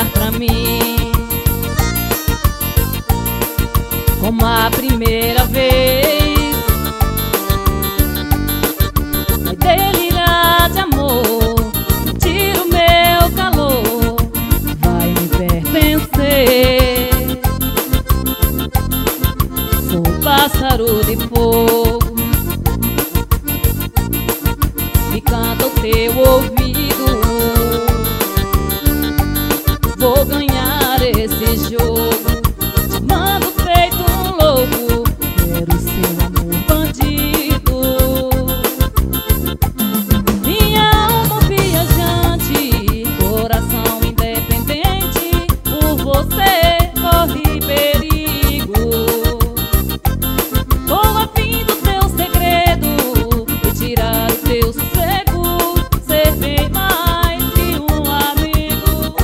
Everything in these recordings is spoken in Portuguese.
olhar pra mim como a primeira vez. Vai delirar de amor, tira o meu calor, vai me pertencer. Sou pássaro de fogo e canta o teu ouvido. Vou ganhar esse jogo, te mando feito um louco, quero seu amor bandido. Minha alma viajante, coração independente, por você corre perigo. Vou a fim do teu segredo e tirar o teu sossego, ser bem mais que um amigo.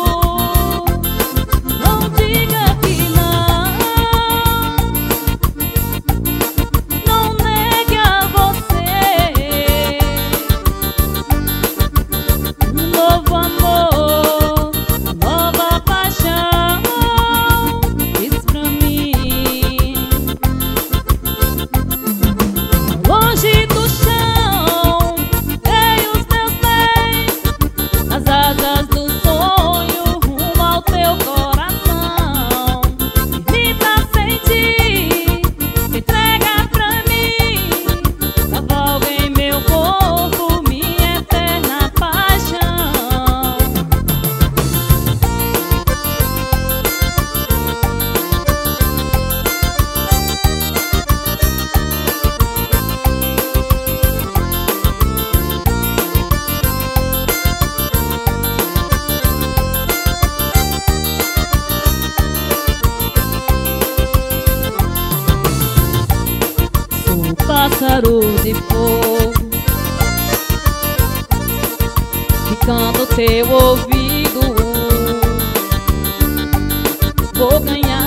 Não diga que não, não negue a você um novo amor, nova paixão. Diz pra mim, longe do chão, dei os teus pés nas asas do sonho, rumo ao teu coração. Grita sem ti, se entrega pra mim, cavalga em meu corpo, minha eterna paixão. Sou pássaro de fogo que canta o teu ouvido. Vou ganhar